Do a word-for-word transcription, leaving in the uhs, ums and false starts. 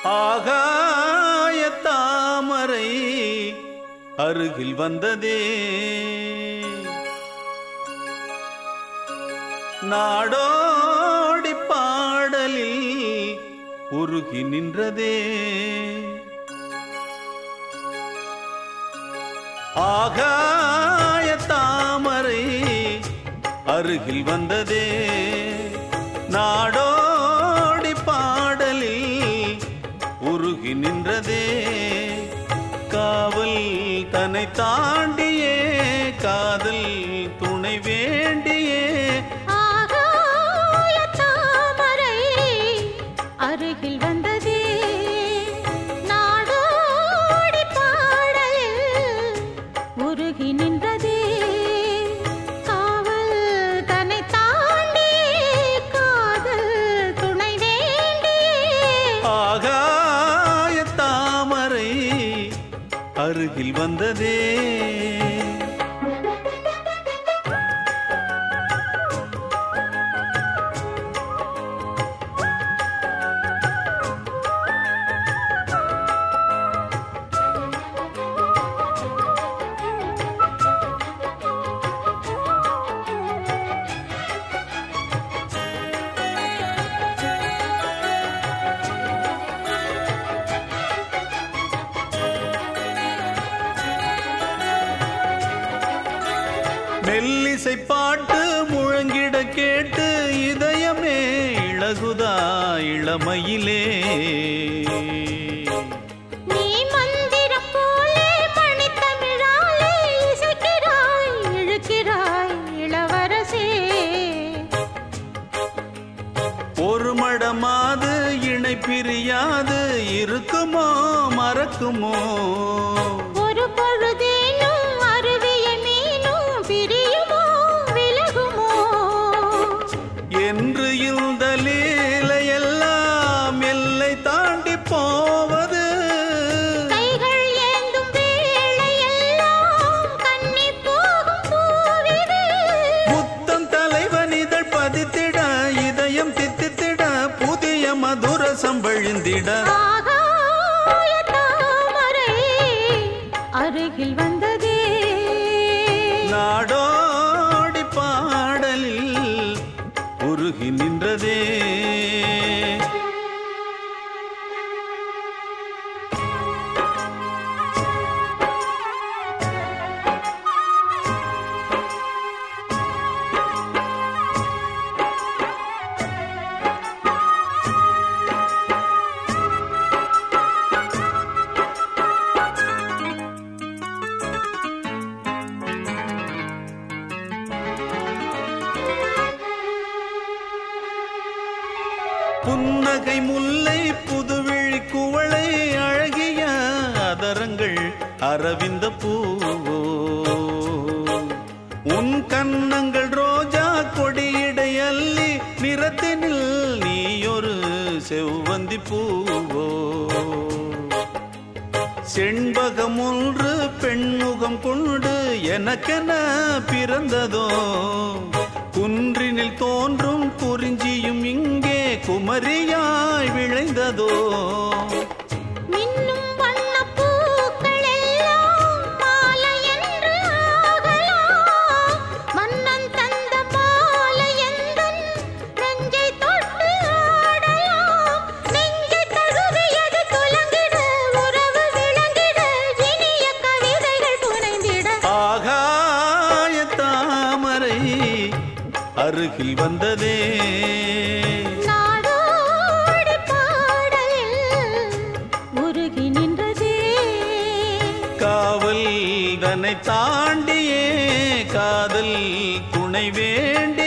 ஆகாய தாமரை அருகில் வந்ததே, நாடோடி பாடலில் உருகி நின்றதே. ஆகாய தாமரை அருகில் வந்ததே, நாடோடி பாடலில் உருகி நின்றதே. காவல் தன்னை தாண்டியே காதல் துணை வேண்டியே. ஆகாய தாமரை அருகில் வந்ததே, நாடோடி பாடலில் உருகி நின்றதே. காவல் தன்னை தாண்டியே காதல் துணை வேண்டியே. ஆகாய தாமரை அருகில் வந்ததே. மெல்லிசை பாட்டு முழங்கிட கேட்டு இதயமே இளகுதா இளமையிலே. நீ மந்திரம் போலே மணித்தமிழாலே இசைக்கிறாய் இழுக்கிறாய் இளவரசே. ஒரு மடமாது இணை பிரியாது இருக்குமோ மறக்குமோ. ஒரு பொழுதேனும் அருவிய மீனும் பிரியுமோ விலகுமோ. என்று இந்த லீலையெல்லாம் எல்லை தாண்டி போவது. கைகள் ஏந்தும் வேளையெல்லாம் கண்ணி போகும் பூவிது. புத்தம் தலைவனிதழ் பதித்திட இதயம் தித்தித்திட புதிய மதுரசம் வழிந்திட. ஆகாய தாமரை அருகில் வந்ததே, நாடோடி பாடலில் உருகி நின்றதே. புன்னகை முல்லை புதுவிழி குவளை அழகிய அதரங்கள் அரவிந்த பூவோ. உன் கன்னங்கள் ரோஜா கொடியிடை அள்ளி நிறத்தினில் நீயொரு செவ்வந்தி பூவோ. செண்பகம் ஒன்று பெண்முகம் கொண்டு எனக்கென பிறந்ததோ. குன்றினில் தோன்றும் குறிஞ்சியும் இங்கே குமரியாய் விளைந்ததோ. மின்னும் வண்ணப் பூக்கள் எல்லாம் மாலை என்று ஆகலாம். மன்னன் தந்த மாலை எந்தன் நெஞ்சை தொட்டு ஆடலாம். நெஞ்சை தழுவியது துலங்கிட உறவு விளங்கிட இனிய கவிதைகள் புனைந்திட. ஆகாய தாமரை அருகில் வந்ததே, நாடோடி பாடலில் உருகி நின்றதே. காவல் தன்னை தாண்டியே காதல் துணை வேண்டி.